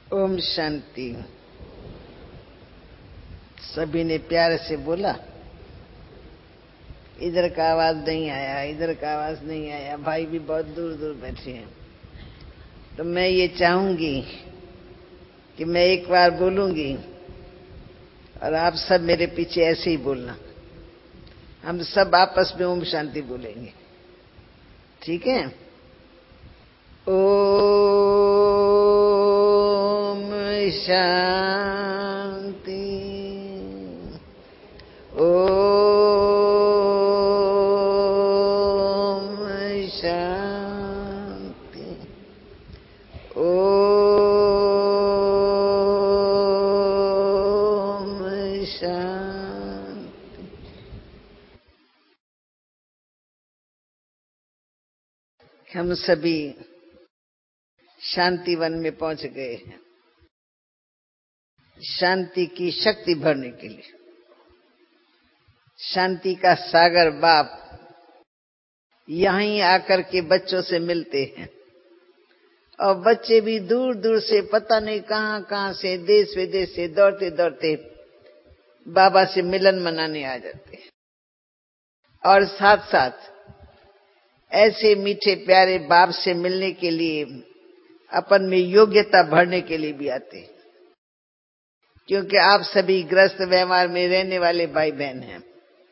ओम शांति। सभी ने प्यार से बोला। इधर का आवाज नहीं आया, इधर का आवाज नहीं आया। भाई भी बहुत दूर दूर बैठे हैं। तो मैं ये चाहूंगी कि मैं एक बार बोलूंगी और आप सब मेरे पीछे ऐसे ही बोलना। हम सब आपस में ओम शांति बोलेंगे, ठीक है? ओम शांति। ओम शांति। ओम शांति। हम सभी शांतिवन में पहुंच गए हैं शांति की शक्ति भरने के लिए। शांति का सागर बाप यहीं आकर के बच्चों से मिलते हैं और बच्चे भी दूर दूर से पता नहीं कहां कहां से देश विदेश से दौड़ते दौड़ते बाबा से मिलन मनाने आ जाते हैं। और साथ साथ ऐसे मीठे प्यारे बाप से मिलने के लिए अपन में योग्यता भरने के लिए भी आते हैं, क्योंकि आप सभी गृहस्थ व्यवहार में रहने वाले भाई बहन हैं।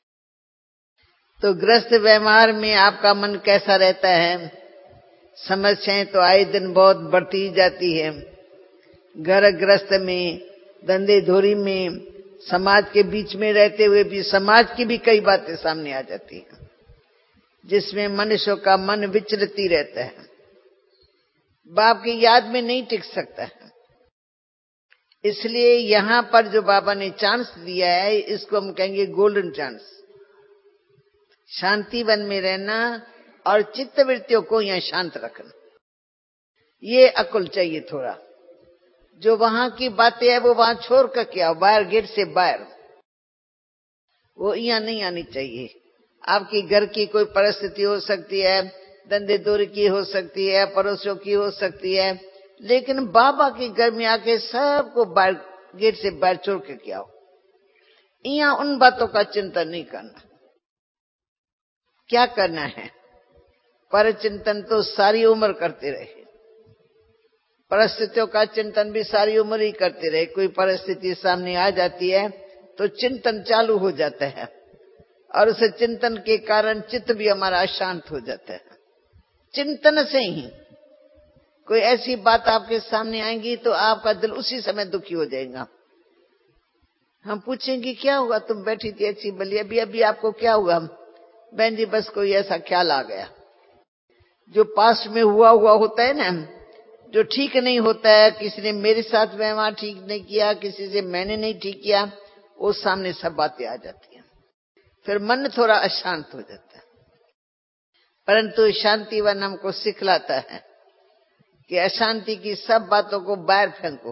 तो गृहस्थ व्यवहार में आपका मन कैसा रहता है? समस्याएं तो आए दिन बहुत बढ़ती ही जाती है। घर गृहस्थ में, धंधे धोरी में, समाज के बीच में रहते हुए भी समाज की भी कई बातें सामने आ जाती हैं, जिसमें मनुष्य का मन विचलित ही रहता है, बाप की याद में नहीं टिक सकता है। इसलिए यहां पर जो बाबा ने चांस दिया है, इसको हम कहेंगे गोल्डन चांस। शांतिवन में रहना और चित्तवृत्तियों को यहां शांत रखना, ये अकुल चाहिए थोड़ा। जो वहां की बातें है वो वहां छोड़ कर के आओ, बाहर गेट से बाहर, वो यहां नहीं आनी चाहिए। आपकी घर की कोई परिस्थिति हो सकती है, धंधे दूर की हो सकती है, पड़ोसियों की हो सकती है, लेकिन बाबा के घर में आके सबको बाहर गेट से बाहर छोड़ के आओ। यहां उन बातों का चिंतन नहीं करना। क्या करना है? पर चिंतन तो सारी उम्र करते रहे, परिस्थितियों का चिंतन भी सारी उम्र ही करते रहे। कोई परिस्थिति सामने आ जाती है तो चिंतन चालू हो जाता है और उस चिंतन के कारण चित्त भी हमारा अशांत हो जाता है। चिंतन से ही कोई ऐसी बात आपके सामने आएगी तो आपका दिल उसी समय दुखी हो जाएगा। हम पूछेंगे क्या हुआ, तुम बैठी थी अच्छी भली, अभी आपको क्या हुआ? बहन जी बस कोई ऐसा ख्याल आ गया। जो पास्ट में हुआ होता है ना, जो ठीक नहीं होता है, किसी ने मेरे साथ व्यवहार ठीक नहीं किया, किसी से मैंने नहीं ठीक किया, वो सामने सब बातें आ जाती हैं, फिर मन थोड़ा अशांत हो जाता है। परंतु शांतिवन हमको सिखलाता है कि अशांति की सब बातों को बाहर फेंको,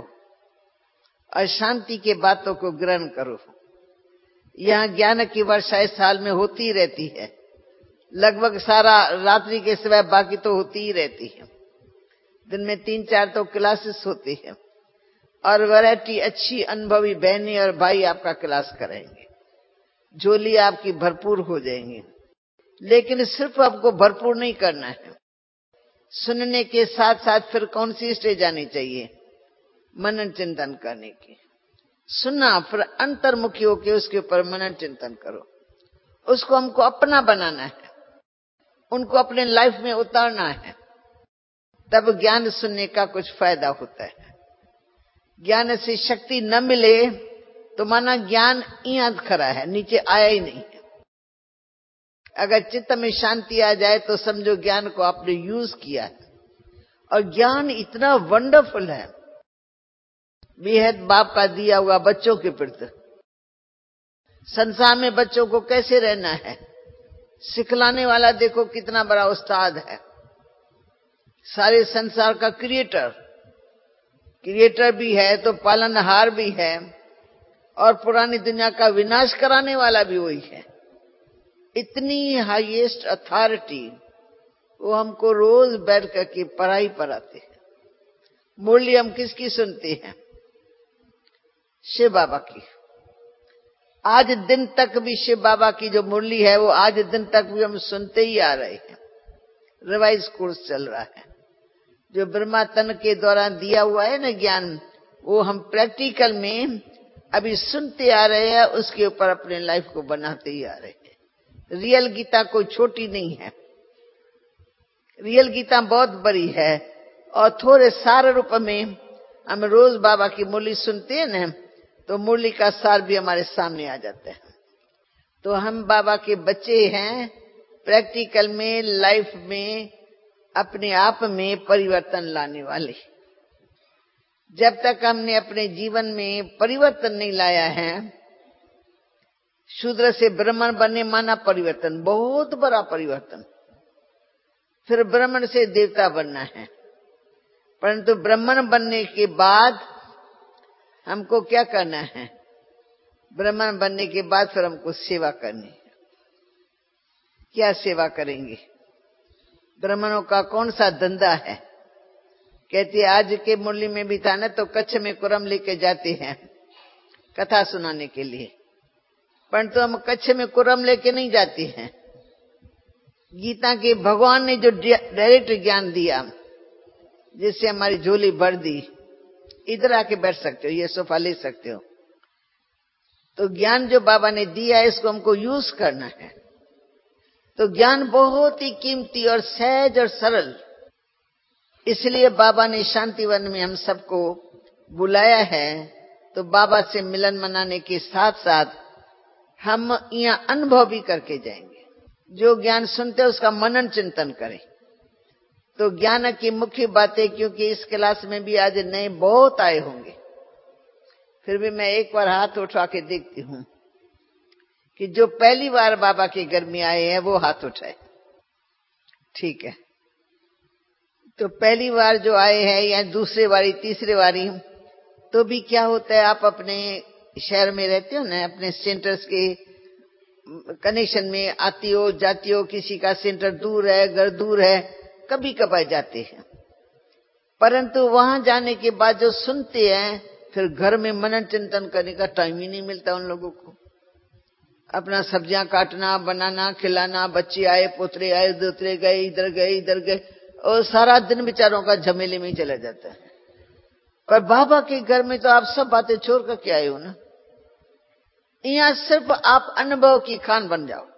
अशांति के बातों को ग्रहण करो। यहाँ ज्ञान की वर्षा इस साल में होती ही रहती है, लगभग सारा रात्रि के सिवाय बाकी तो होती ही रहती है। दिन में 3-4 तो क्लासेस होती है और वैरायटी अच्छी अनुभवी बहनें और भाई आपका क्लास करेंगे, झोली आपकी भरपूर हो जाएंगी। लेकिन सिर्फ आपको भरपूर नहीं करना है, सुनने के साथ साथ फिर कौन सी स्टेज आनी चाहिए? मनन चिंतन करने की। सुना, फिर अंतर्मुखी होकर उसके ऊपर मनन चिंतन करो। उसको हमको अपना बनाना है, उनको अपने लाइफ में उतारना है, तब ज्ञान सुनने का कुछ फायदा होता है। ज्ञान से शक्ति न मिले तो माना ज्ञान यहां खड़ा है, नीचे आया ही नहीं है। अगर चित्त में शांति आ जाए तो समझो ज्ञान को आपने यूज किया है। और ज्ञान इतना वंडरफुल है, बेहद बाप का दिया हुआ बच्चों के प्रति। संसार में बच्चों को कैसे रहना है सिखलाने वाला देखो कितना बड़ा उस्ताद है। सारे संसार का क्रिएटर भी है तो पालनहार भी है, और पुरानी दुनिया का विनाश कराने वाला भी वही है। इतनी हाईएस्ट अथॉरिटी वो हमको रोज बैठ करके पढ़ाई पढ़ाते हैं। मुरली हम किसकी सुनते हैं? शिव बाबा की। आज दिन तक भी शिव बाबा की जो मुरली है वो आज दिन तक भी हम सुनते ही आ रहे हैं। रिवाइज कोर्स चल रहा है। जो ब्रह्मा तन के द्वारा दिया हुआ है ना ज्ञान, वो हम प्रैक्टिकल में अभी सुनते आ रहे हैं, उसके ऊपर अपने लाइफ को बनाते ही आ रहे हैं। रियल गीता कोई छोटी नहीं है, रियल गीता बहुत बड़ी है। और थोड़े सार रूप में हम रोज बाबा की मुरली सुनते हैं ना, तो मुरली का सार भी हमारे सामने आ जाता है। तो हम बाबा के बच्चे हैं, प्रैक्टिकल में, लाइफ में, अपने आप में परिवर्तन लाने वाले। जब तक हमने अपने जीवन में परिवर्तन नहीं लाया है, शूद्र से ब्राह्मण बनने माना परिवर्तन, बहुत बड़ा परिवर्तन। फिर ब्राह्मण से देवता बनना है, परंतु ब्राह्मण बनने के बाद हमको क्या करना है? ब्राह्मण बनने के बाद फिर हमको सेवा करनी है। क्या सेवा करेंगे? ब्राह्मणों का कौन सा धंधा है? कहती है आज के मुरली में भी था ना, तो कच्छ में कुरम लेके जाते हैं कथा सुनाने के लिए, परंतु हम कच्छ में कुरम लेके नहीं जाते हैं। गीता के भगवान ने जो डायरेक्ट ज्ञान दिया, जिससे हमारी झोली भर दी, इधर आके बैठ सकते हो, ये सोफा ले सकते हो। तो ज्ञान जो बाबा ने दिया है, इसको हमको यूज करना है। तो ज्ञान बहुत ही कीमती और सहज और सरल, इसलिए बाबा ने शांतिवन में हम सबको बुलाया है। तो बाबा से मिलन मनाने के साथ साथ हम यहाँ अनुभव भी करके जाएंगे। जो ज्ञान सुनते हैं उसका मनन चिंतन करें। तो ज्ञान की मुख्य बातें, क्योंकि इस क्लास में भी आज नए बहुत आए होंगे, फिर भी मैं एक बार हाथ उठा के देखती हूँ कि जो पहली बार बाबा के घर में आए हैं वो हाथ उठाए। ठीक है, तो पहली बार जो आए हैं या दूसरे बारी तीसरे बारी, तो भी क्या होता है, आप अपने शहर में रहते हो ना, अपने सेंटर्स के कनेक्शन में आती हो जाती हो, किसी का सेंटर दूर है, घर दूर है, कभी कभार जाते हैं, परंतु वहां जाने के बाद जो सुनते हैं, फिर घर में मनन चिंतन करने का टाइम ही नहीं मिलता उन लोगों को। अपना सब्जियां काटना, बनाना, खिलाना, बच्चे आए, पोतरे आए, दूसरे गए, इधर गए इधर गए, और सारा दिन बेचारों का झमेले में ही चला जाता है। पर बाबा के घर में तो आप सब बातें छोड़ करके आए हो ना। यहाँ सिर्फ आप अनुभव की खान बन जाओ,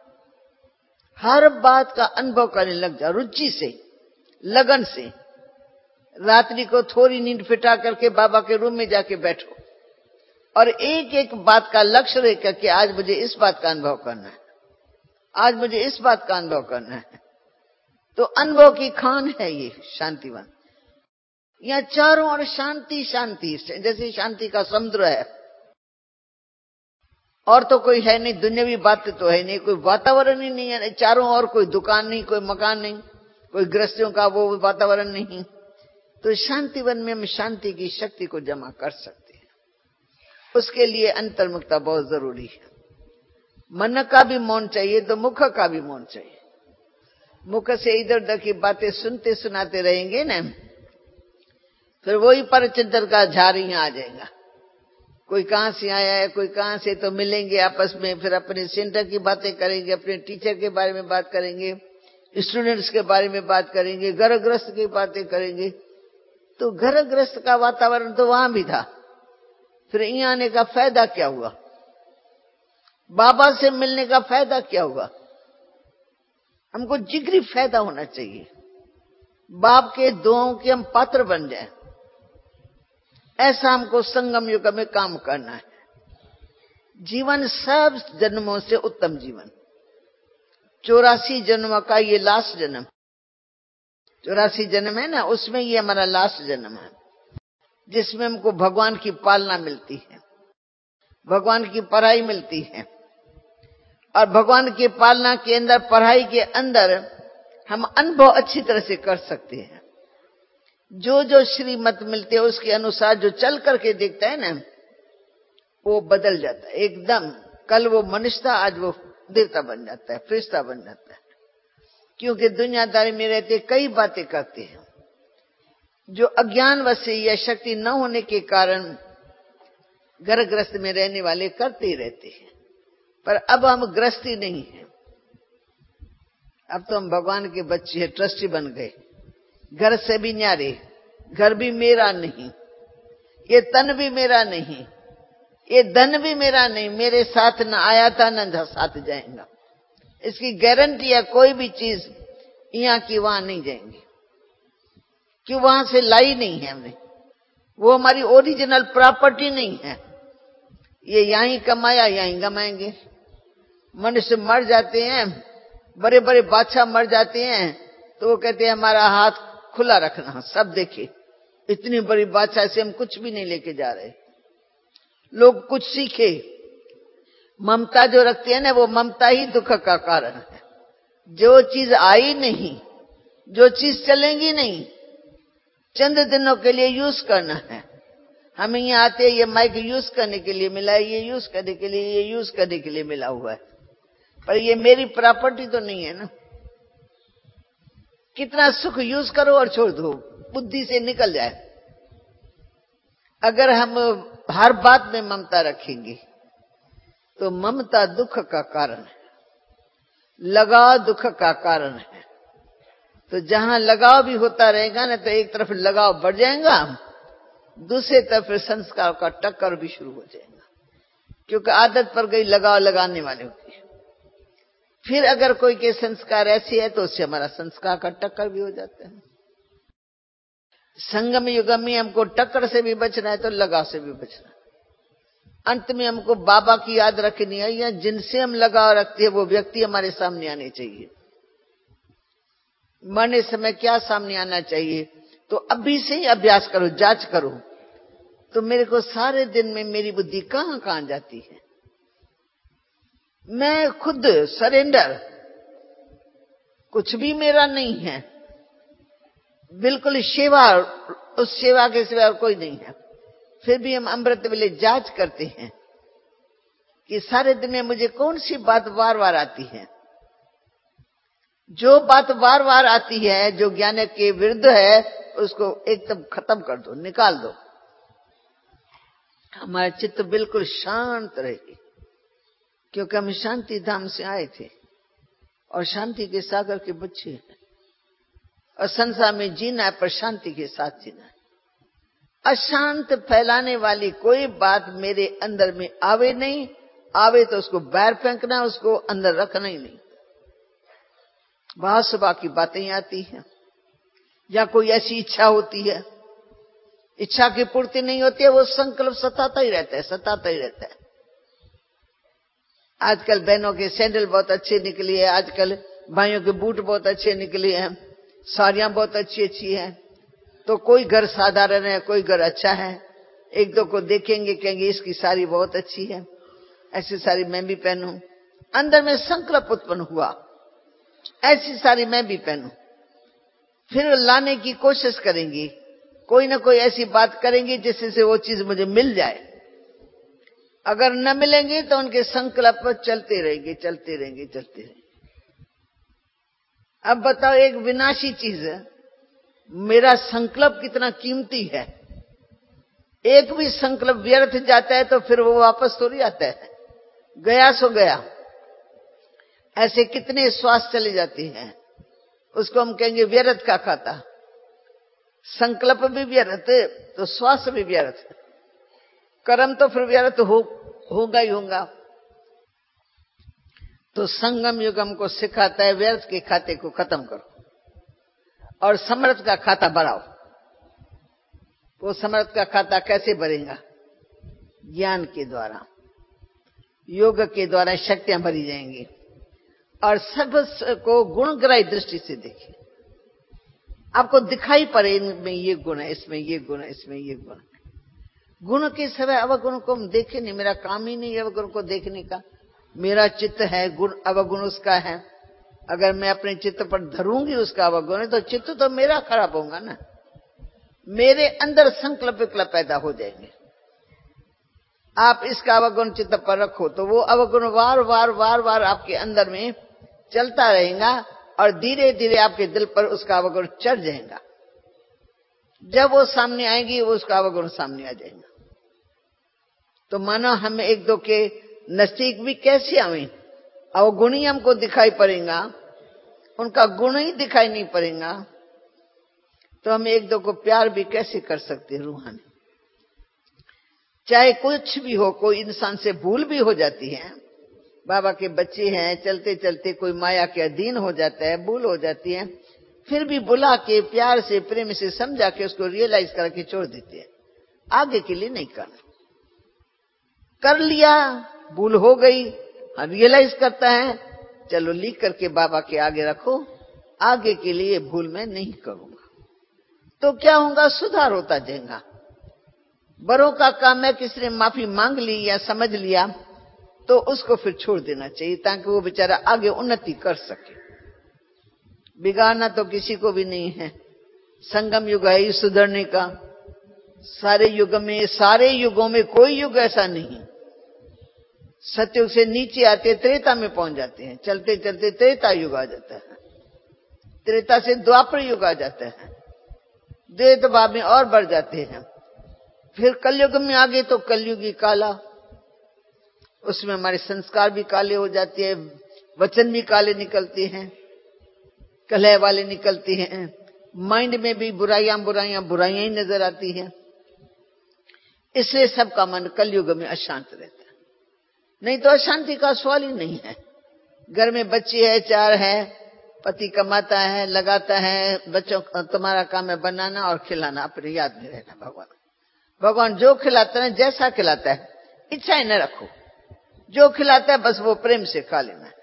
हर बात का अनुभव करने लग जाओ, रुचि से, लगन से। रात्रि को थोड़ी नींद फिटा करके बाबा के रूम में जाके बैठो और एक एक बात का लक्ष्य लेकर के आज मुझे इस बात का अनुभव करना है, आज मुझे इस बात का अनुभव करना है। तो अनुभव की खान है ये शांतिवन। यहाँ चारों ओर शांति शांति, जैसे शांति का समुद्र है, और तो कोई है नहीं, दुनियावी बात तो है नहीं, कोई वातावरण ही नहीं है, चारों ओर कोई दुकान नहीं, कोई मकान नहीं, कोई गृहस्थियों का वो वातावरण नहीं। तो शांतिवन में हम शांति की शक्ति को जमा कर सकते हैं। उसके लिए अंतर्मुखता बहुत जरूरी है। मन का भी मौन चाहिए तो मुख का भी मौन चाहिए। मुख से इधर उधर की बातें सुनते सुनाते रहेंगे ना, फिर वही परचिंतन का झार यहाँ आ जाएगा। कोई कहां से आया है, कोई कहां से, तो मिलेंगे आपस में, फिर अपने सेंटर की बातें करेंगे, अपने टीचर के बारे में बात करेंगे, स्टूडेंट्स के बारे में बात करेंगे, घर गृहस्थ की बातें करेंगे। तो घर गृहस्थ का वातावरण तो वहां भी था, फिर यहाँ आने का फायदा क्या हुआ? बाबा से मिलने का फायदा क्या हुआ? हमको जिगरी फायदा होना चाहिए, बाप के दुआओं के हम पात्र बन जाएं। ऐसा हमको संगम युग में काम करना है। जीवन सब जन्मों से उत्तम जीवन, 84 जन्मों का ये लास्ट जन्म, 84 जन्म है ना, उसमें ये हमारा लास्ट जन्म है, जिसमें हमको भगवान की पालना मिलती है, भगवान की पढ़ाई मिलती है। और भगवान की पालना के अंदर, पढ़ाई के अंदर हम अनुभव अच्छी तरह से कर सकते हैं। जो जो श्रीमत मिलते है उसके अनुसार जो चल करके देखता है ना, वो बदल जाता है एकदम। कल वो मनुष्य था, आज वो देवता बन जाता है, फरिश्ता बन जाता है। क्योंकि दुनियादारी में रहते कई बातें करते हैं, जो अज्ञान वश से यह शक्ति न होने के कारण घर ग्रस्त में रहने वाले करते ही रहते हैं। पर अब हम ग्रस्ती नहीं है, अब तो हम भगवान के बच्चे हैं, ट्रस्टी बन गए। घर से भी न्यारे, घर भी मेरा नहीं, ये तन भी मेरा नहीं, ये धन भी मेरा नहीं, मेरे साथ न आया था न साथ जाएगा। इसकी गारंटी है, कोई भी चीज यहां की वहां नहीं जाएंगी, क्यों वहां से लाई नहीं है हमने, वो हमारी ओरिजिनल प्रॉपर्टी नहीं है। ये यहीं कमाया यहीं गमाएंगे। मनुष्य मर जाते हैं, बड़े बड़े बादशाह मर जाते हैं, तो वो कहते हैं हमारा हाथ खुला रखना, सब देखे, इतनी बड़ी बादशाह से हम कुछ भी नहीं लेके जा रहे। लोग कुछ सीखे, ममता जो रखते हैं ना, वो ममता ही दुख का कारण है। जो चीज आई नहीं, जो चीज चलेंगी नहीं, चंद दिनों के लिए यूज करना है। हमें यहाँ आते ये माइक यूज करने के लिए मिला है, ये यूज करने के लिए, ये यूज करने के लिए मिला हुआ है, पर ये मेरी प्रॉपर्टी तो नहीं है ना। कितना सुख यूज करो और छोड़ दो, बुद्धि से निकल जाए। अगर हम हर बात में ममता रखेंगे तो ममता दुख का कारण है, लगाव दुख का कारण है। तो जहां लगाव भी होता रहेगा ना, तो एक तरफ लगाव बढ़ जाएगा, दूसरी तरफ संस्कार का टक्कर भी शुरू हो जाएगा, क्योंकि आदत पड़ गई लगाव लगाने वाले की। फिर अगर कोई के संस्कार ऐसे है तो उससे हमारा संस्कार का टक्कर भी हो जाता है। संगम युग में हमको टक्कर से भी बचना है तो लगाव से भी बचना है। अंत में हमको बाबा की याद रखनी है, या जिनसे हम लगाव रखते हैं वो व्यक्ति हमारे सामने आने चाहिए। मरने समय क्या सामने आना चाहिए, तो अभी से ही अभ्यास करो, जांच करो, तो मेरे को सारे दिन में मेरी बुद्धि कहां कहां जाती है। मैं खुद सरेंडर, कुछ भी मेरा नहीं है, बिल्कुल सेवा, उस सेवा के सिवा कोई नहीं है। फिर भी हम अमृत वेले जांच करते हैं कि सारे दिन में मुझे कौन सी बात बार बार आती है। जो बात बार बार आती है, जो ज्ञान के विरुद्ध है, उसको एकदम खत्म कर दो, निकाल दो। हमारा चित्त बिल्कुल शांत रहेगी, क्योंकि हम शांति धाम से आए थे और शांति के सागर के बच्चे हैं। और संसार में जीना है पर शांति के साथ जीना है। अशांत फैलाने वाली कोई बात मेरे अंदर में आवे नहीं, आवे तो उसको बाहर फेंकना, उसको अंदर रखना ही नहीं। बहुत सुबह की बातें आती हैं, या कोई ऐसी इच्छा होती है, इच्छा की पूर्ति नहीं होती है, वो संकल्प सताता ही रहता है, सताता ही रहता है। आजकल बहनों के सैंडल बहुत अच्छे निकली है, आजकल भाइयों के बूट बहुत अच्छे निकले हैं, साड़ियां बहुत अच्छी अच्छी हैं। तो कोई घर साधारण है, कोई घर अच्छा है, एक दो को देखेंगे कहेंगे इसकी साड़ी बहुत अच्छी है, ऐसी साड़ी मैं भी पहनूं। अंदर में संकल्प उत्पन्न हुआ, ऐसी साड़ी मैं भी पहनूं। फिर लाने की कोशिश करेंगी, कोई ना कोई ऐसी बात करेंगी जिससे से वो चीज मुझे मिल जाए। अगर न मिलेंगे तो उनके संकल्प चलते रहेंगे, चलते रहेंगे, चलते रहेंगे। अब बताओ, एक विनाशी चीज है, मेरा संकल्प कितना कीमती है। एक भी संकल्प व्यर्थ जाता है तो फिर वो वापस थोड़ी आता है, गया सो गया। ऐसे कितने श्वास चले जाते हैं, उसको हम कहेंगे व्यर्थ का खाता। संकल्प भी व्यर्थ तो श्वास भी व्यर्थ, कर्म तो फिर व्यर्थ होगा ही होगा। तो संगम युग हमको सिखाता है व्यर्थ के खाते को खत्म करो और समर्थ का खाता बढ़ाओ। वो समर्थ का खाता कैसे बढ़ेगा? ज्ञान के द्वारा, योग के द्वारा शक्तियां भरी जाएंगी और सब को गुणग्राही दृष्टि से देखिए। आपको दिखाई पड़े इनमें ये गुण है, इसमें ये गुण है, इसमें ये गुण है। गुण के सिवाय अवगुण को हम देखें नहीं, मेरा काम ही नहीं है अवगुण को देखने का। मेरा चित्त है, गुण अवगुण उसका है। अगर मैं अपने चित्त पर धरूंगी उसका अवगुण है तो चित्त तो मेरा खराब होगा ना। मेरे अंदर संकल्प विकल्प पैदा हो जाएंगे। आप इसका अवगुण चित्त पर रखो तो वो अवगुण वार वार वार वार आपके अंदर में चलता रहेगा और धीरे धीरे आपके दिल पर उसका अवगुण चढ़ जाएगा। जब वो सामने आएगी वो उसका अवगुण सामने आ जाएगा। तो मानो हम एक दो के नजदीक भी कैसे आवे, अवगुण ही हमको दिखाई पड़ेगा, उनका गुण ही दिखाई नहीं पड़ेगा, तो हम एक दो को प्यार भी कैसे कर सकते हैं रूहानी। चाहे कुछ भी हो, कोई इंसान से भूल भी हो जाती है, बाबा के बच्चे हैं, चलते चलते कोई माया के अधीन हो जाता है, भूल हो जाती है, फिर भी बुला के प्यार से प्रेम से समझा के उसको रियलाइज करके छोड़ देते हैं। आगे के लिए नहीं करना। कर लिया, भूल हो गई, रियलाइज करता है, चलो लिख करके बाबा के आगे रखो, आगे के लिए भूल मैं नहीं करूंगा। तो क्या होगा, सुधार होता जाएगा। बड़ों का काम है, किसी ने माफी मांग ली या समझ लिया तो उसको फिर छोड़ देना चाहिए, ताकि वो बेचारा आगे उन्नति कर सके। बिगाड़ना तो किसी को भी नहीं है। संगम युग है सुधरने का। सारे युगों में कोई युग ऐसा नहीं। सतयुग से नीचे आते त्रेता में पहुंच जाते हैं, चलते चलते त्रेता युग आ जाता है, त्रेता से द्वापर युग आ जाता है, द्वैत भाव में और बढ़ जाते हैं, फिर कलयुग में आगे तो कलयुगी काला, उसमें हमारे संस्कार भी काले हो जाते हैं, वचन भी काले निकलते हैं, कलह वाले निकलते हैं, माइंड में भी बुराइयां ही नजर आती हैं। इसलिए सबका मन कलयुग में अशांत रहता है। नहीं तो अशांति का सवाल ही नहीं है। घर में बच्चे है, 4 है, पति कमाता है, लगाता है, बच्चों तुम्हारा काम है बनाना और खिलाना, अपने याद में रहना। भगवान जो खिलाता है, जैसा खिलाता है, इच्छाएं न रखो, जो खिलाता है बस वो प्रेम से खा लेना है।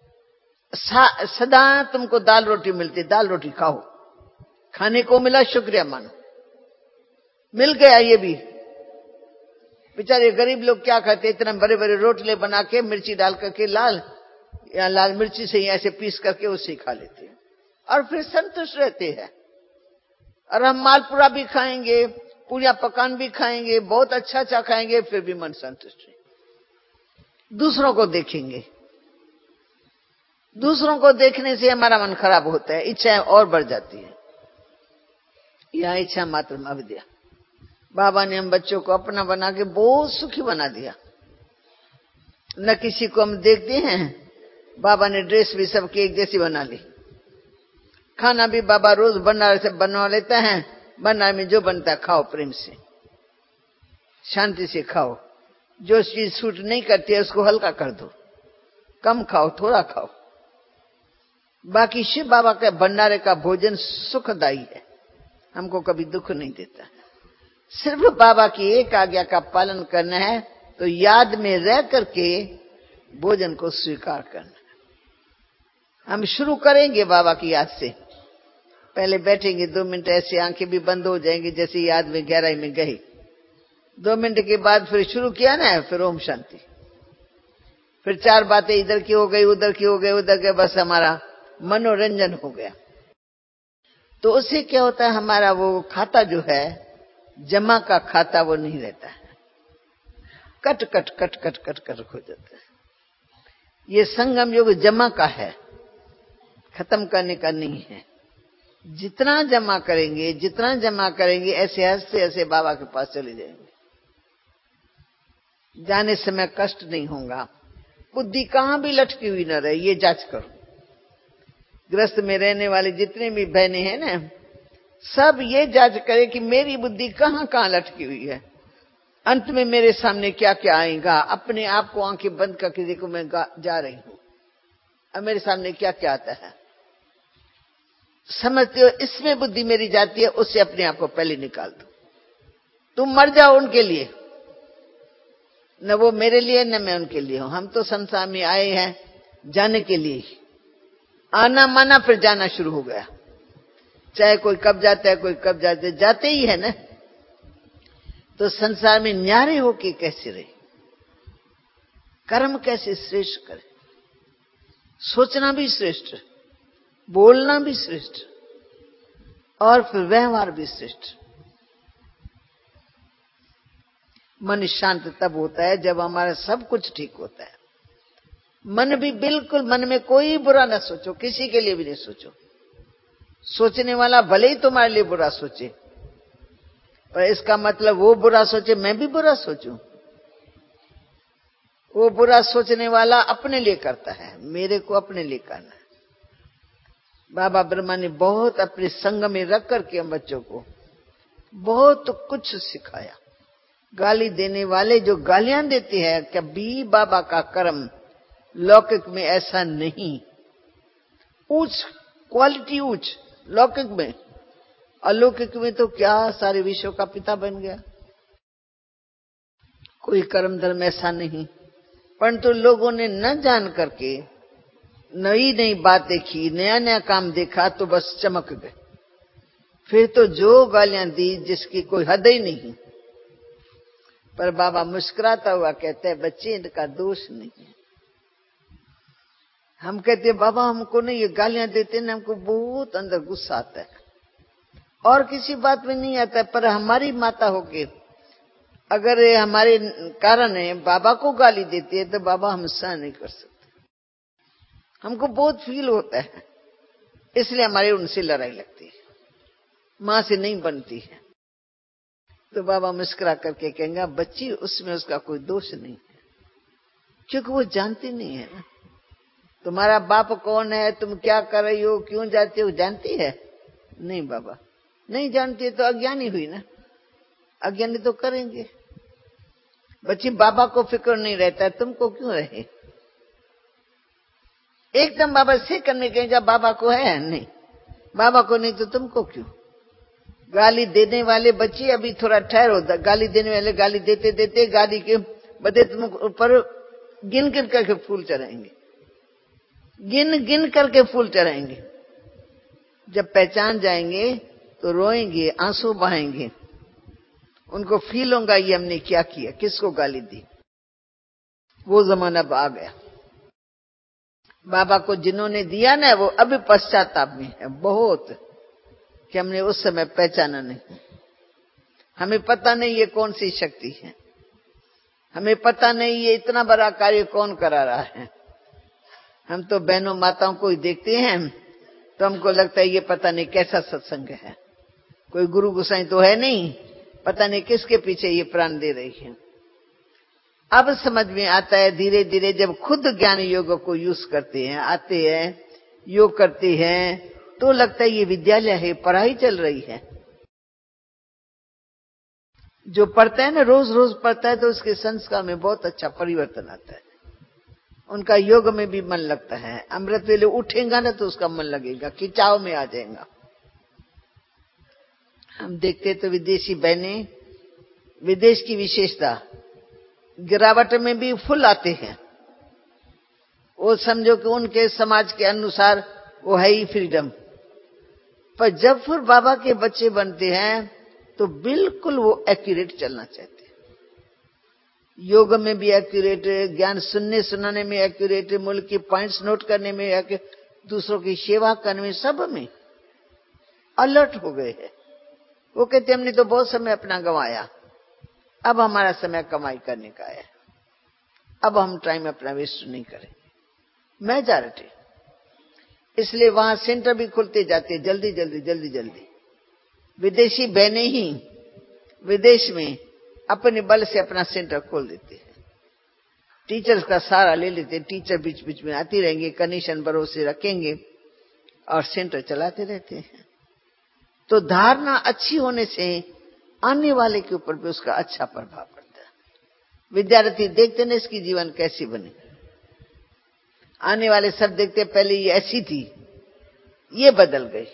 सदा तुमको दाल रोटी मिलती, दाल रोटी खाओ, खाने को मिला शुक्रिया मानो, मिल गया। ये भी बेचारे गरीब लोग क्या खाते, इतना बड़े बड़े रोटले बना के मिर्ची डाल करके लाल मिर्ची से ही ऐसे पीस करके उससे खा लेते हैं और फिर संतुष्ट रहते हैं। और हम मालपुरा भी खाएंगे, पूजा पकान भी खाएंगे, बहुत अच्छा खाएंगे, फिर भी मन संतुष्ट है। दूसरों को देखेंगे, दूसरों को देखने से हमारा मन खराब होता है, इच्छाएं और बढ़ जाती है। यह इच्छा मात्र अविद्या। बाबा ने हम बच्चों को अपना बना के बहुत सुखी बना दिया। न किसी को हम देखते हैं, बाबा ने ड्रेस भी सबकी एक जैसी बना ली, खाना भी बाबा रोज भंडारे से बनवा लेता है, भंडारे में जो बनता है खाओ, प्रेम से शांति से खाओ। जो चीज सूट नहीं करती है उसको हल्का कर दो, कम खाओ, थोड़ा खाओ। बाकी शिव बाबा के भंडारे का भोजन सुखदायी है, हमको कभी दुख नहीं देता। सिर्फ बाबा की एक आज्ञा का पालन करना है, तो याद में रह करके भोजन को स्वीकार करना। हम शुरू करेंगे बाबा की याद से, पहले बैठेंगे 2 मिनट, ऐसे आंखें भी बंद हो जाएंगी जैसे याद में गहराई में गए। 2 मिनट के बाद फिर शुरू किया ना, फिर ओम शांति, फिर 4 बातें इधर की हो गई, उधर की हो गई, उधर के, बस हमारा मनोरंजन हो गया। तो उससे क्या होता है, हमारा वो खाता जो है जमा का खाता वो नहीं रहता है, cut cut cut cut cut cut हो जाता है। ये संगम योग जमा का है, खत्म करने का नहीं है। जितना जमा करेंगे, जितना जमा करेंगे, ऐसे हंसते हंसते बाबा के पास चले जाएंगे। जाने समय कष्ट नहीं होगा, बुद्धि कहां भी लटकी हुई न रहे, ये जांच करो। ग्रस्त में रहने वाले जितने भी बहने हैं ना, सब ये जांच करे कि मेरी बुद्धि कहां कहां लटकी हुई है, अंत में मेरे सामने क्या क्या आएगा। अपने आप को आंखें बंद करके देखो, मैं जा रही हूं, अब मेरे सामने क्या क्या आता है। समझते हो, इसमें बुद्धि मेरी जाती है, उससे अपने आप को पहले निकाल दो। तुम मर जाओ उनके लिए, न वो मेरे लिए न मैं उनके लिए हूं। हम तो संसार में आए हैं जाने के लिए, आना माना फिर जाना शुरू हो गया। चाहे कोई कब जाता है, कोई कब जाते ही है ना। तो संसार में न्यारे होके कैसे रहे, कर्म कैसे श्रेष्ठ करे, सोचना भी श्रेष्ठ, बोलना भी श्रेष्ठ, और फिर व्यवहार भी श्रेष्ठ। मन शांत तब होता है जब हमारा सब कुछ ठीक होता है। मन भी बिल्कुल, मन में कोई बुरा ना सोचो, किसी के लिए भी नहीं सोचो। सोचने वाला भले ही तुम्हारे लिए बुरा सोचे, पर इसका मतलब वो बुरा सोचे मैं भी बुरा सोचूं? वो बुरा सोचने वाला अपने लिए करता है, मेरे को अपने लिए करना है। बाबा ब्रह्मा ने बहुत अपने संग में रख करके हम बच्चों को बहुत कुछ सिखाया। गाली देने वाले जो गालियां देते हैं, कभी बाबा का कर्म लौकिक में ऐसा नहीं। ऊंच क्वालिटी ऊंच लौकिक में, अलौकिक में तो क्या सारे विश्व का पिता बन गया। कोई कर्म धर्म ऐसा नहीं, परंतु लोगों ने न जान करके नई नई बात देखी, नया नया काम देखा तो बस चमक गए। फिर तो जो गालियां दी जिसकी कोई हद ही नहीं। पर बाबा मुस्कुराता हुआ कहते हैं, बच्चे इनका दोष नहीं है। हम कहते हैं बाबा हमको नहीं, ये गालियां देते ना, हमको बहुत अंदर गुस्सा आता है, और किसी बात में नहीं आता। पर हमारी माता होके अगर हमारे कारण है बाबा को गाली देती है तो बाबा हम सहन नहीं कर सकते, हमको बहुत फील होता है, इसलिए हमारी उनसे लड़ाई लगती है, मां से नहीं बनती है। तो बाबा मुस्कुरा करके कहेंगे बच्ची उसमें उसका कोई दोष नहीं है, क्योंकि वो जानती नहीं है ना। तुम्हारा बाप कौन है, तुम क्या कर रही हो, क्यों जाती हो, जानती है? नहीं बाबा, नहीं जानती है तो अज्ञानी हुई ना, अज्ञानी तो करेंगे। बच्ची बाबा को फिक्र नहीं रहता है, तुमको क्यों रहे? एकदम बाबा से करने के जब बाबा को है नहीं, बाबा को नहीं तो तुमको क्यों? गाली देने वाले बच्चे अभी थोड़ा ठहरो, गाली देने वाले गाली देते देते गाली के बदले तुम ऊपर गिन गिन करके फूल चढ़ाएंगे, गिन गिन करके फूल चढ़ाएंगे। जब पहचान जाएंगे तो रोएंगे, आंसू बहाएंगे, उनको फील होगा ये हमने क्या किया, किसको गाली दी। वो जमाना अब आ गया। बाबा को जिन्होंने दिया ना वो अभी पश्चाताप में है बहुत, कि हमने उस समय पहचाना नहीं। हमें पता नहीं ये कौन सी शक्ति है, हमें पता नहीं ये इतना बड़ा कार्य कौन करा रहा है। हम तो बहनों माताओं को ही देखते हैं तो हमको लगता है ये पता नहीं कैसा सत्संग है, कोई गुरु गोसाई तो है नहीं, पता नहीं किसके पीछे ये प्राण दे रही है। अब समझ में आता है धीरे धीरे, जब खुद ज्ञान योग को यूज करते हैं, आते हैं, योग करते हैं, तो लगता है ये विद्यालय है, पढ़ाई चल रही है। जो पढ़ता है ना, रोज रोज पढ़ता है, तो उसके संस्कार में बहुत अच्छा परिवर्तन आता है, उनका योग में भी मन लगता है। अमृत वेले उठेगा ना तो उसका मन लगेगा, खिंचाव में आ जाएगा। हम देखते तो विदेशी बहनें, विदेश की विशेषता गिरावट में भी फुल आते हैं। वो समझो कि उनके समाज के अनुसार वो है ही फ्रीडम, पर जब फिर बाबा के बच्चे बनते हैं तो बिल्कुल वो एक्यूरेट चलना चाहते हैं। योग में भी एक्यूरेट, ज्ञान सुनने सुनाने में एक्यूरेट, मुल्क की पॉइंट्स नोट करने में, दूसरों की सेवा करने में, सब में अलर्ट हो गए हैं। वो कहते हमने तो बहुत समय अपना गंवाया, अब हमारा समय कमाई करने का है, अब हम टाइम अपना वेस्ट नहीं करेंगे। मेजॉरिटी इसलिए वहां सेंटर भी खुलते जाते जल्दी जल्दी जल्दी जल्दी। विदेशी बहनें ही विदेश में अपने बल से अपना सेंटर खोल देते हैं, टीचर्स का सहारा ले लेते हैं, टीचर बीच बीच में आती रहेंगे, कमीशन भरोसे रखेंगे और सेंटर चलाते रहते हैं। तो धारणा अच्छी होने से आने वाले के ऊपर भी उसका अच्छा प्रभाव पड़ता है। विद्यार्थी देखते ना इसकी जीवन कैसी बनी, आने वाले सब देखते पहले ये ऐसी थी, ये बदल गई।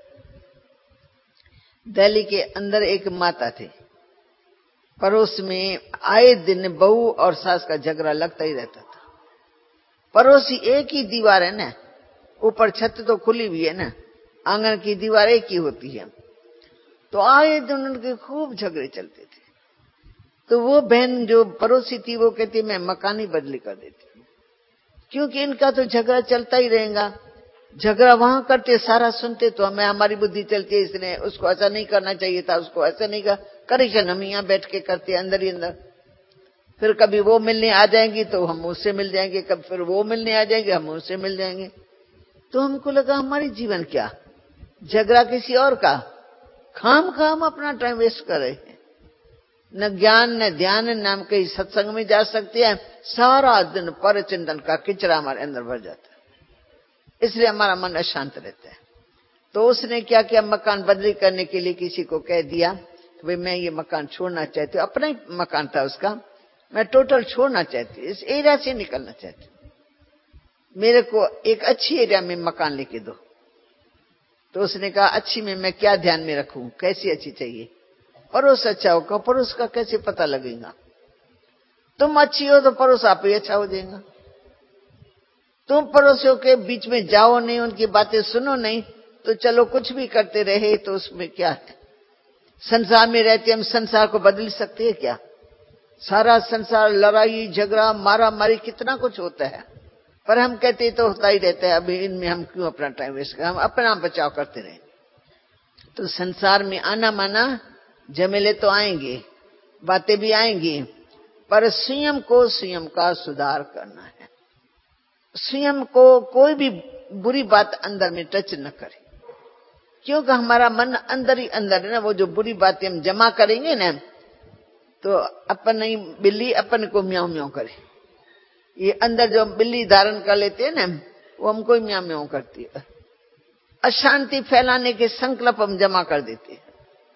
दिल्ली के अंदर एक माता थे, पड़ोस में आए दिन बहू और सास का झगड़ा लगता ही रहता था। पड़ोसी एक ही दीवार है ना, ऊपर छत तो खुली हुई है ना, आंगन की दीवार एक ही होती है, तो आए दिन उनके खूब झगड़े चलते थे। तो वो बहन जो पड़ोसी थी वो कहती मैं मकान ही बदली कर देती हूँ, क्योंकि इनका तो झगड़ा चलता ही रहेगा। झगड़ा वहां करते, सारा सुनते, तो हमें हमारी बुद्धि चलती है, इसने उसको ऐसा नहीं करना चाहिए था, उसको ऐसा नहीं कर, करेक्शन हम यहाँ बैठ के करते अंदर ही अंदर। फिर कभी वो मिलने आ जाएंगी तो हम उससे मिल जाएंगे, कब फिर वो मिलने आ जाएंगे हम उससे मिल जाएंगे। तो हमको लगा हमारी जीवन क्या, झगड़ा किसी और का, खाम अपना टाइम वेस्ट कर रहे हैं। न ज्ञान न ध्यान नाम के सत्संग में जा सकते हैं, सारा दिन पर चिंतन का किचरा हमारे अंदर भर जाता है, इसलिए हमारा मन अशांत रहता है। तो उसने क्या किया, मकान बदली करने के लिए किसी को कह दिया भाई मैं ये मकान छोड़ना चाहती हूँ, अपना ही मकान था उसका, मैं टोटल छोड़ना चाहती हूँ, इस एरिया से निकलना चाहती हूँ, मेरे को एक अच्छी एरिया में मकान लेके दो। तो उसने कहा अच्छी में मैं क्या ध्यान में रखूं, कैसी अच्छी चाहिए? पड़ोस अच्छा होगा। पड़ोस का कैसे पता लगेगा? तुम अच्छी हो तो पड़ोस आप ही अच्छा हो जाएगा। तुम पड़ोसियों के बीच में जाओ नहीं, उनकी बातें सुनो नहीं, तो चलो कुछ भी करते रहे तो उसमें क्या है? संसार में रहते हम संसार को बदल सकते हैं क्या? सारा संसार लड़ाई झगड़ा मारा मारी कितना कुछ होता है, पर हम कहते तो होता ही रहता है, अभी इनमें हम क्यों अपना टाइम वेस्ट करें, हम अपना बचाव करते रहे। तो संसार में आना माना झमेले तो आएंगे, बातें भी आएंगी, पर स्वयं को स्वयं का सुधार करना है। स्वयं को कोई भी बुरी बात अंदर में टच न करे, क्योंकि हमारा मन अंदर ही अंदर है ना, वो जो बुरी बातें हम जमा करेंगे ना, तो अपन नहीं बिल्ली अपन को म्याऊं म्याऊं करे। ये अंदर जो बिल्ली धारण कर लेते हैं ना, वो हमको ही म्याऊं म्याऊं करती है। अशांति फैलाने के संकल्प हम जमा कर देते हैं।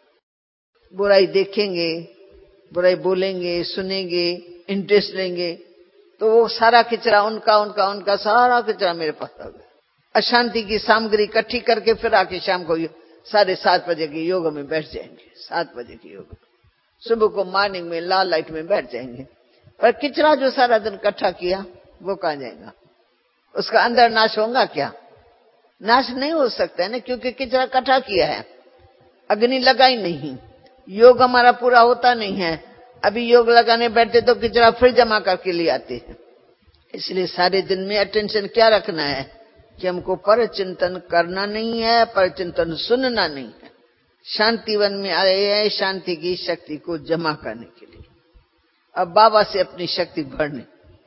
बुराई देखेंगे, बुराई बोलेंगे, सुनेंगे, इंटरेस्ट लेंगे, तो वो सारा किचरा उनका सारा किचरा मेरे पास आ गया। अशांति की सामग्री इकट्ठी करके फिर आके शाम को 7:30 बजे के योग में बैठ जाएंगे। 7 बजे के योग में सुबह को मॉर्निंग में लाल लाइट में बैठ जाएंगे, पर किचरा जो सारा दिन इकट्ठा किया वो कहां जाएगा? उसका अंदर नाश होगा क्या? नाश नहीं हो सकता है ना, क्योंकि किचरा इकट्ठा किया है, अग्नि लगाई नहीं, योग हमारा पूरा होता नहीं है। अभी योग लगाने बैठते तो किचरा फिर जमा करके ले आते हैं। इसलिए सारे दिन में अटेंशन क्या रखना है कि हमको पर चिंतन करना नहीं है, पर चिंतन सुनना नहीं है। शांतिवन में आए हैं शांति की शक्ति को जमा करने के लिए। अब बाबा से अपनी शक्ति भरने,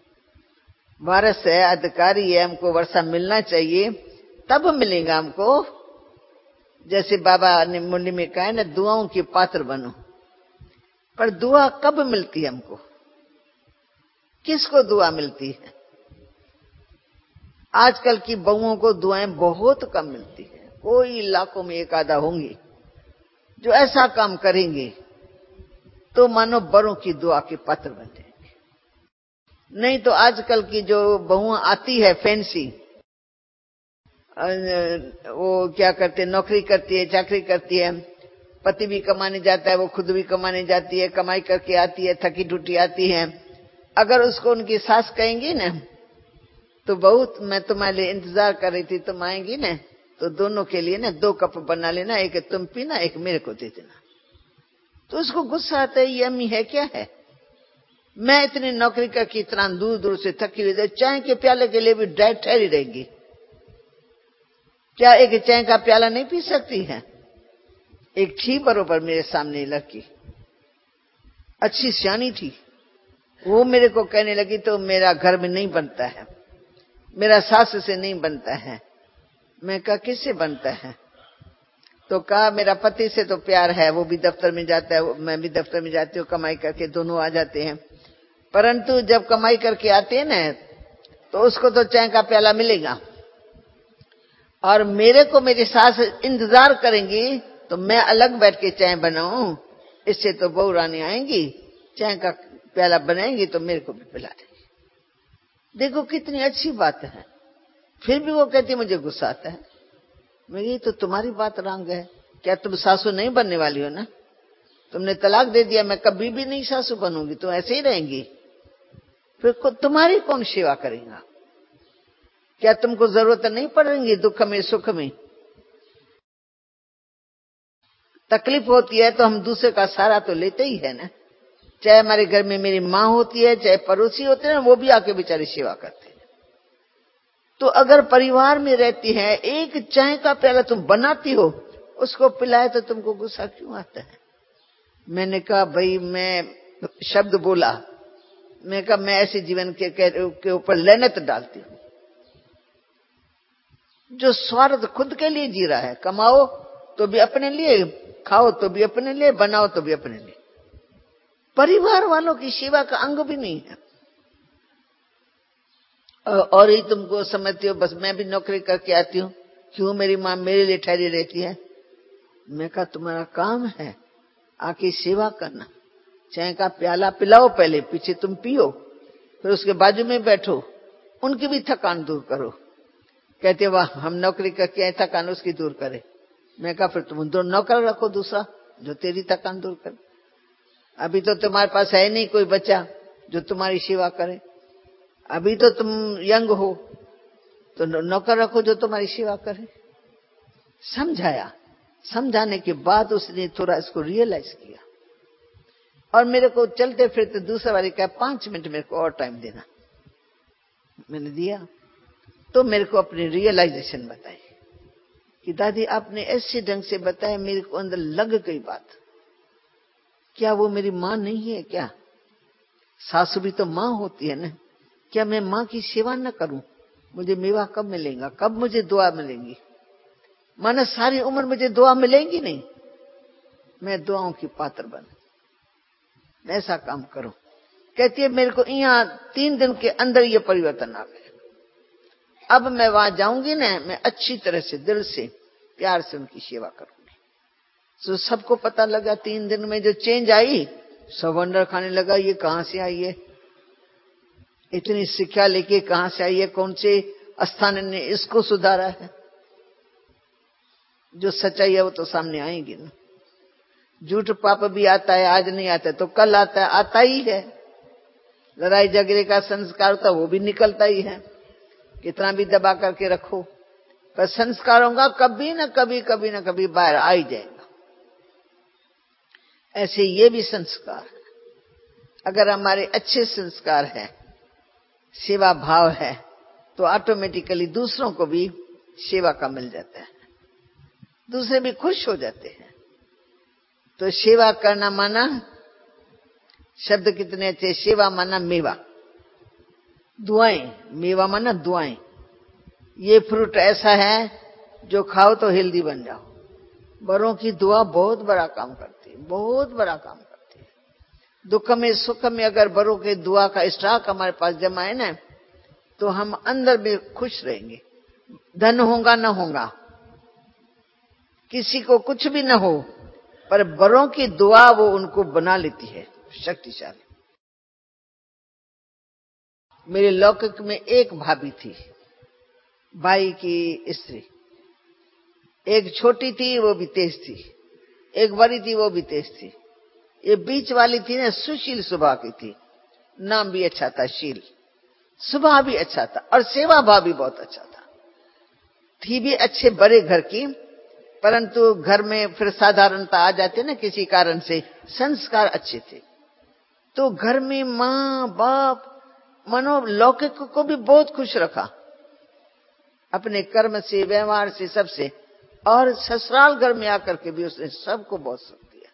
भारत से अधिकारी है, हमको वर्षा मिलना चाहिए, तब मिलेगा हमको। जैसे बाबा ने मुरली में कहा है ना, दुआओं के पात्र बनो। पर दुआ कब मिलती है हमको? किसको दुआ मिलती है? आजकल की बहुओं को दुआएं बहुत कम मिलती है। कोई लाखों में एक आधा होंगी जो ऐसा काम करेंगे तो मानो बड़ों की दुआ के पात्र बन जाएंगे। नहीं तो आजकल की जो बहुआं आती है फैंसी, वो क्या करते, नौकरी करती है, चाकरी करती है, पति भी कमाने जाता है, वो खुद भी कमाने जाती है, कमाई करके आती है, थकी टूटी आती है। अगर उसको उनकी सास कहेंगी ना, तो बहुत मैं तुम्हारे लिए इंतजार कर रही थी, तुम आएंगी ना, तो दोनों के लिए ना 2 कप बना लेना, एक तुम पीना, एक मेरे को दे देना। तो उसको गुस्सा आता है, ये अम्मी है क्या है, मैं इतनी नौकरी करके इतना दूर दूर से थकी हुई, चाय के प्याले के लिए भी डाइट ठहरी रहेगी क्या? एक चाय का प्याला नहीं पी सकती है? एक थी बरोबर मेरे सामने लड़की, अच्छी सियानी थी, वो मेरे को कहने लगी तो मेरा घर में नहीं बनता है, मेरा सास से नहीं बनता है। मैं कहा किससे बनता है? तो कहा मेरा पति से तो प्यार है, वो भी दफ्तर में जाता है, मैं भी दफ्तर में जाती हूँ, कमाई करके दोनों आ जाते हैं, परंतु जब कमाई करके आते हैं ना, तो उसको तो चाय का प्याला मिलेगा, और मेरे को मेरी सास इंतजार करेंगी, तो मैं अलग बैठ के चाय बनाऊं, इससे तो बहू रानी आएंगी, चाय का प्याला बनाएंगी तो मेरे को भी पिला देंगी। देखो कितनी अच्छी बात है। फिर भी वो कहती मुझे गुस्सा आता है। मैं ये तो तुम्हारी बात रंग है, क्या तुम सासू नहीं बनने वाली हो ना? तुमने तलाक दे दिया, मैं कभी भी नहीं सासू बनूंगी, तुम ऐसे ही रहेंगी, फिर तुम्हारी कौन सेवा करेगा? क्या तुमको जरूरत नहीं पड़ेगी दुख में सुख में? तकलीफ होती है तो हम दूसरे का सहारा तो लेते ही है ना। चाहे हमारे घर में मेरी माँ होती है, चाहे पड़ोसी होते हैं, वो भी आके बेचारी सेवा करते हैं। तो अगर परिवार में रहती है, एक चाय का प्याला तुम बनाती हो, उसको पिलाए तो तुमको गुस्सा क्यों आता है? मैंने कहा भाई, मैं शब्द बोला, मैं कहा मैं ऐसे जीवन के ऊपर लैनत डालती हूँ जो स्वार्थ खुद के लिए जी रहा है। कमाओ तो भी अपने लिए, खाओ तो भी अपने लिए, बनाओ तो भी अपने लिए। परिवार वालों की सेवा का अंग भी नहीं है। और ही तुमको समझती हो बस मैं भी नौकरी करके आती हूँ, क्यों मेरी माँ मेरे लिए ठहरी रहती है। मैं कहा तुम्हारा काम है आके सेवा करना, चाय का प्याला पिलाओ, पहले पीछे तुम पियो, फिर उसके बाजू में बैठो, उनकी भी थकान दूर करो। कहते वाह हम नौकरी करके आए, थकान उसकी दूर करे। मैं कहा फिर तुम दो नौकर रखो दूसरा जो तेरी थकान दूर करे। अभी तो तुम्हारे पास है नहीं कोई बच्चा जो तुम्हारी सेवा करे, अभी तो तुम यंग हो, तो नौकर रखो जो तुम्हारी सेवा करे। समझाया, समझाने के बाद उसने थोड़ा इसको रियलाइज किया और मेरे को चलते फिरते दूसरा बारी कहा 5 मिनट मेरे को और टाइम देना। मैंने दिया तो मेरे को अपनी रियलाइजेशन बताई कि दादी आपने ऐसे ढंग से बताया, मेरे को अंदर लग गई बात। क्या वो मेरी माँ नहीं है क्या? सासू भी तो माँ होती है ना। क्या मैं माँ की सेवा न करूं? मुझे मेवा कब मिलेगा, कब मुझे दुआ मिलेंगी? माना सारी उम्र मुझे दुआ मिलेंगी नहीं। मैं दुआओं की पात्र बन, ऐसा काम करूं। कहती है मेरे को यहाँ 3 दिन के अंदर ये परिवर्तन आ गया। अब मैं वहां जाऊंगी ना, मैं अच्छी तरह से दिल से प्यार से उनकी सेवा करूंगी। तो सबको पता लगा 3 दिन में जो चेंज आई, सब वंडर खाने लगा ये कहां से आई है, इतनी शिक्षा लेके कहां से आई है, कौन से स्थान ने इसको सुधारा है। जो सच्चाई है वो तो सामने आएगी ना। झूठ पाप भी आता है, आज नहीं आता तो कल आता है, आता ही है। लड़ाई झगड़े का संस्कार होता वो भी निकलता ही है, कितना भी दबा करके रखो, पर संस्कारों का कभी न कभी बाहर आ ही जाएगा। ऐसे ये भी संस्कार है। अगर हमारे अच्छे संस्कार है, सेवा भाव है, तो ऑटोमेटिकली दूसरों को भी सेवा का मिल जाता है, दूसरे भी खुश हो जाते हैं। तो सेवा करना माना, शब्द कितने अच्छे, सेवा माना मेवा, दुआएं, मेवा माना दुआएं। ये फ्रूट ऐसा है जो खाओ तो हेल्दी बन जाओ। बड़ों की दुआ बहुत बड़ा काम करती है, बहुत बड़ा काम करती है। दुख में सुख में अगर बड़ों के दुआ का स्टॉक हमारे पास जमा है ना, तो हम अंदर में खुश रहेंगे। धन होगा न होगा, किसी को कुछ भी न हो, पर बड़ों की दुआ वो उनको बना लेती है शक्तिशाली। मेरे लौकिक में एक भाभी थी, भाई की स्त्री। एक छोटी थी वो भी तेज थी, एक बड़ी थी वो भी तेज थी। ये बीच वाली थी ना, सुशील स्वभाव की थी, नाम भी अच्छा था शील, स्वभाव भी अच्छा था और सेवा भाव भी बहुत अच्छा था। थी भी अच्छे बड़े घर की, परंतु घर में फिर साधारणता आ जाती है ना किसी कारण से, संस्कार अच्छे थे। तो घर में माँ बाप मनोलौकिक को भी बहुत खुश रखा, अपने कर्म से, व्यवहार से, सबसे। और ससुराल घर में आकर के भी उसने सबको बहुत सुख दिया।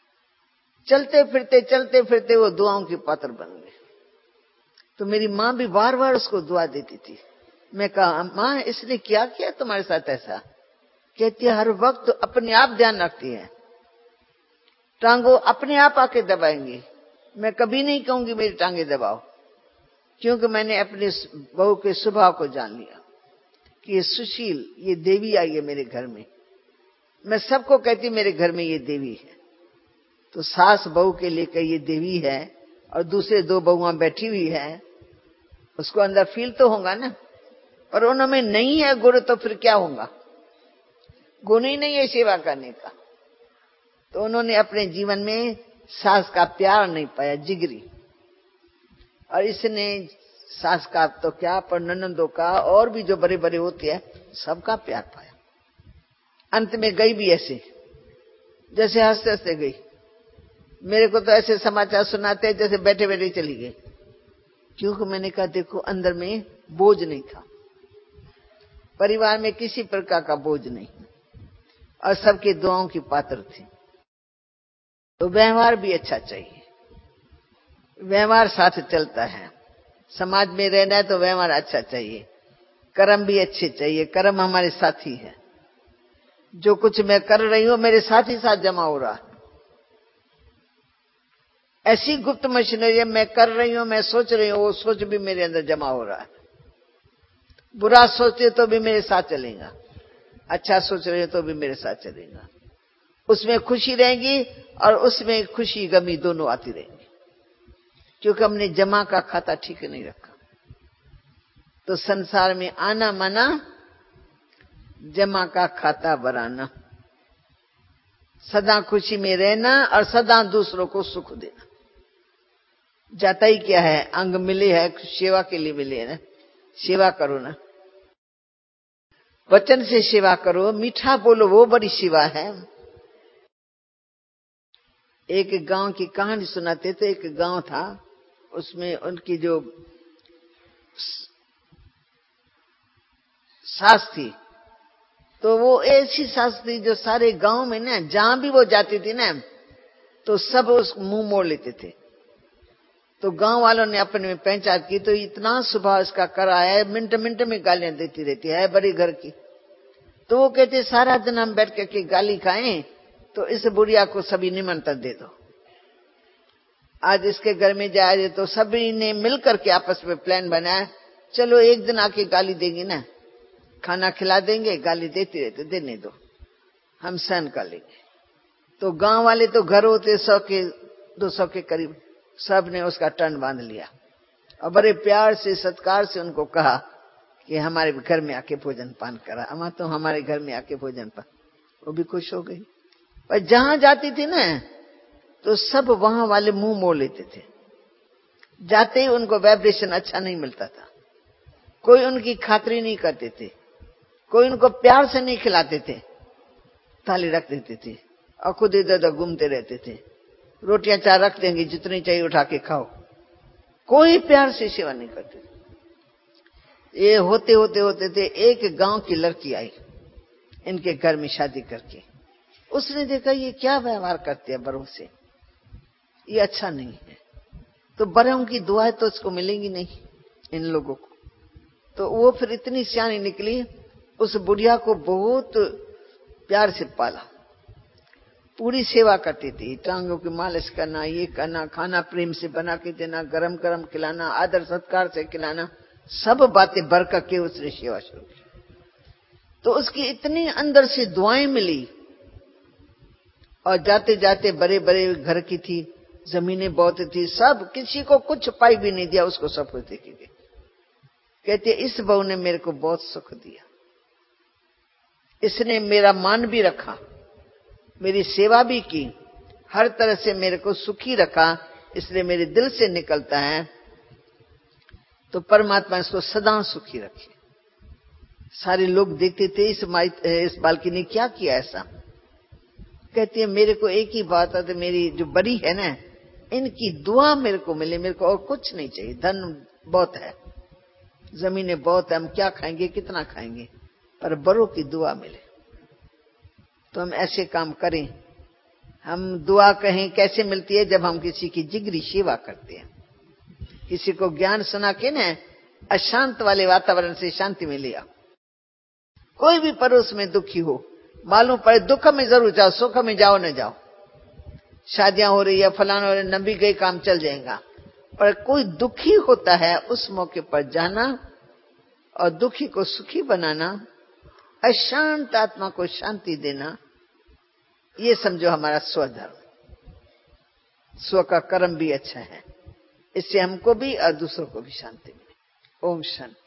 चलते फिरते वो दुआओं की पात्र बन गए। तो मेरी माँ भी बार बार उसको दुआ देती थी। मैं कहा माँ इसने क्या किया तुम्हारे साथ ऐसा? कहती है हर वक्त अपने आप ध्यान रखती है, टांगों अपने आप आके दबाएंगी। मैं कभी नहीं कहूंगी मेरी टांगे दबाओ, क्योंकि मैंने अपने बहू के स्वभाव को जान लिया कि ये सुशील, ये देवी आई है मेरे घर में। मैं सबको कहती मेरे घर में ये देवी है। तो सास बहू के लेकर ये देवी है और दूसरे 2 बहुआं बैठी हुई है, उसको अंदर फील तो होगा ना। और उनमें नहीं है गुण तो फिर क्या होगा? गुण ही नहीं है सेवा करने का। तो उन्होंने अपने जीवन में सास का प्यार नहीं पाया, जिगरी। और इसने सास का तो क्या, पर ननंदों का और भी जो बड़े बड़े होते हैं सबका प्यार पाया। अंत में गई भी ऐसे, जैसे हंसते हंसते गई। मेरे को तो ऐसे समाचार सुनाते हैं जैसे बैठे बैठे चली गई, क्योंकि मैंने कहा देखो अंदर में बोझ नहीं था, परिवार में किसी प्रकार का बोझ नहीं, और सबके दुआओं की पात्र थी। तो व्यवहार भी अच्छा चाहिए, व्यवहार साथ चलता है। समाज में रहना है तो व्यवहार अच्छा चाहिए, कर्म भी अच्छे चाहिए, कर्म हमारे साथी है। जो कुछ मैं कर रही हूं मेरे साथ ही साथ जमा हो रहा है। ऐसी गुप्त मशीनरी मैं कर रही हूं, मैं सोच रही हूं, वो सोच भी मेरे अंदर जमा हो रहा है। बुरा सोचते तो भी मेरे साथ चलेगा, अच्छा सोच रहे हो तो भी मेरे साथ चलेगा। उसमें खुशी रहेगी और उसमें खुशी गमी दोनों आती रहेंगी, क्योंकि हमने जमा का खाता ठीक नहीं रखा। तो संसार में आना माना जमा का खाता बनाना, सदा खुशी में रहना और सदा दूसरों को सुख देना। जाता ही क्या है, अंग मिले है सेवा के लिए मिले है ना, सेवा करो ना, वचन से सेवा करो, मीठा बोलो, वो बड़ी सेवा है। एक गांव की कहानी सुनाते थे। एक गांव था, उसमें उनकी जो सास थी, तो वो ऐसी सास थी जो सारे गांव में ना, जहां भी वो जाती थी ना, तो सब उस मुंह मोड़ लेते थे। तो गांव वालों ने अपने में पहचान की, तो इतना स्वभाव इसका करा है, मिनट मिनट में गालियां देती रहती है, बड़ी घर की। तो वो कहते सारा दिन हम बैठ करके गाली खाएं, तो इस बुढ़िया को सभी निमंत्रण दे दो, आज इसके घर में जाए। तो सभी ने मिलकर के आपस में प्लान बनाया, चलो एक दिन आके गाली देंगे ना, खाना खिला देंगे, गाली देते रहते, देने दो, हम सहन कर लेंगे। तो गांव वाले तो घर होते 100 के 200 के करीब, सब ने उसका टर्न बांध लिया और बड़े प्यार से सत्कार से उनको कहा कि हमारे घर में आके भोजन पान करा। अमा तो हमारे घर में आके भोजन पान, वो भी खुश हो गई। पर जहां जाती थी ना, तो सब वहां वाले मुंह मोड़ लेते थे। जाते ही उनको वाइब्रेशन अच्छा नहीं मिलता था, कोई उनकी खातिरी नहीं करते थे, कोई उनको प्यार से नहीं खिलाते थे, थाली रख देते थे और खुद इधर उधर घूमते रहते थे। रोटियां चार रख देंगे, जितनी चाहिए उठा के खाओ, कोई प्यार से सेवा नहीं करते। ये होते होते होते थे, एक गांव की लड़की आई इनके घर में शादी करके। उसने देखा ये क्या व्यवहार करते हैं बड़ों से, ये अच्छा नहीं है। तो बड़ों की दुआएं तो इसको मिलेंगी नहीं इन लोगों को। तो वो फिर इतनी सियानी निकली, उस बुढ़िया को बहुत प्यार से पाला, पूरी सेवा करती थी, टांगों की मालिश करना, ये करना, खाना प्रेम से बना के देना, गरम गरम खिलाना, आदर सत्कार से खिलाना, सब बातें भर करके उसने सेवा शुरू की। तो उसकी इतनी अंदर से दुआएं मिली, और जाते जाते बड़े बड़े घर की थी, जमीनें बहुत थी, सब किसी को कुछ पाई भी नहीं दिया, उसको सब कुछ देके गए। कहते इस बहू ने मेरे को बहुत सुख दिया, इसने मेरा मान भी रखा, मेरी सेवा भी की, हर तरह से मेरे को सुखी रखा, इसलिए मेरे दिल से निकलता है तो परमात्मा इसको सदा सुखी रखे। सारे लोग देखते थे इस बालकी ने क्या किया ऐसा। कहती है मेरे को एक ही बात है, तो मेरी जो बड़ी है ना, इनकी दुआ मेरे को मिले, मेरे को और कुछ नहीं चाहिए। धन बहुत है, जमीनें बहुत है, हम क्या खाएंगे, कितना खाएंगे, पर बड़ों की दुआ मिले। तो हम ऐसे काम करें। हम दुआ कहें कैसे मिलती है, जब हम किसी की जिगरी सेवा करते हैं, किसी को ज्ञान सुना के ना अशांत वाले वातावरण से शांति में ले आओ। कोई भी पड़ोस में दुखी हो, मालूम पड़े दुख में जरूर जाओ, सुख में जाओ न जाओ, शादियां हो रही है, फलाना हो रही, नबी गई, काम चल जाएगा। पर कोई दुखी होता है, उस मौके पर जाना और दुखी को सुखी बनाना, अशांत आत्मा को शांति देना, ये समझो हमारा स्वधर्म। स्व का कर्म भी अच्छा है, इससे हमको भी और दूसरों को भी शांति मिले। ओम शांति।